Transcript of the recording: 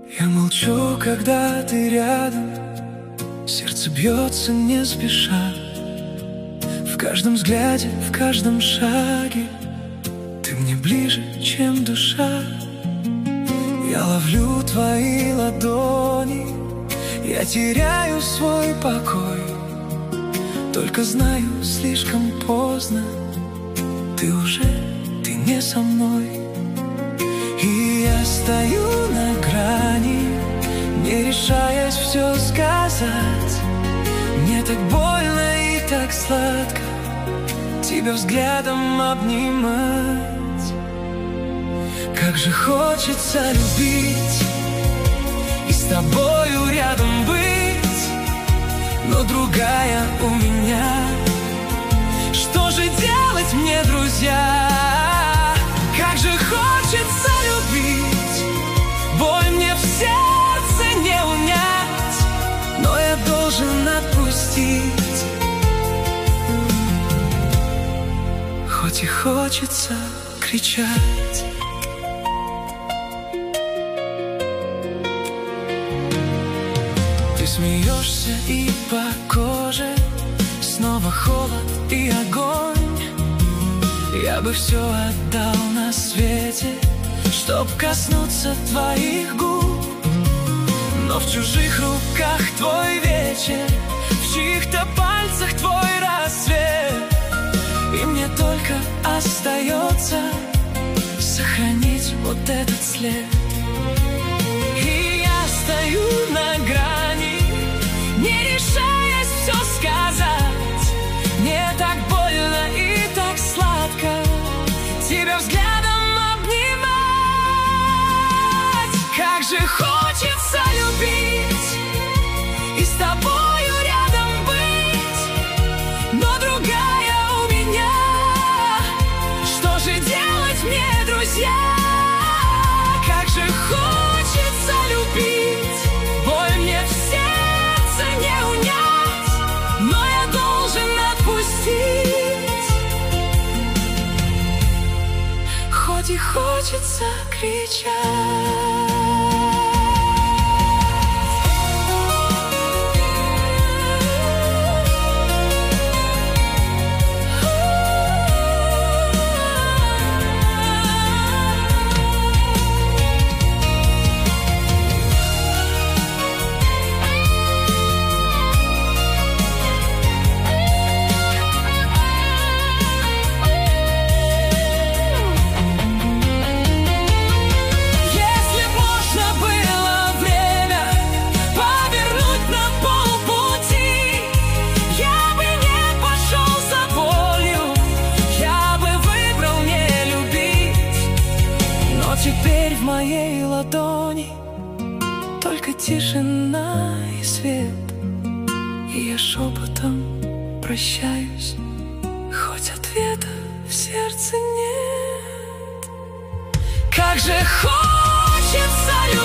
Я молчу, когда ты рядом, сердце бьется не спеша. В каждом взгляде, в каждом шаге ты мне ближе, чем душа. Я ловлю твои ладони, я теряю свой покой. Только знаю, слишком поздно, ты не со мной. И я стою на грани, не решаясь все сказать. Мне так больно и так сладко тебя взглядом обнимать. Как же хочется любить и с тобою рядом быть, но другая у меня. Что же делать мне, друзья? Как же хочется любить, боль мне в сердце не унять, но я должен отпустить. Хоть и хочется кричать. Ты смеешься, и по коже снова холод и огонь. Я бы все отдал на свете, чтоб коснуться твоих губ. Но в чужих руках твой вечер, в чьих-то пальцах твой рассвет. И мне только остается сохранить вот этот след. И я стою на грани, не решаясь все сказать. Мне так больно и так сладко тебя взглядом обнимать. Как же хочется любить и с тобою рядом быть, но другая у меня. Что же делать мне, друзья? Как же хочется любить, боль мне в сердце не унять, но я должен отпустить. Хоть и хочется кричать. Теперь в моей ладони только тишина и свет, и я шепотом прощаюсь, хоть ответа в сердце нет. Как же хочется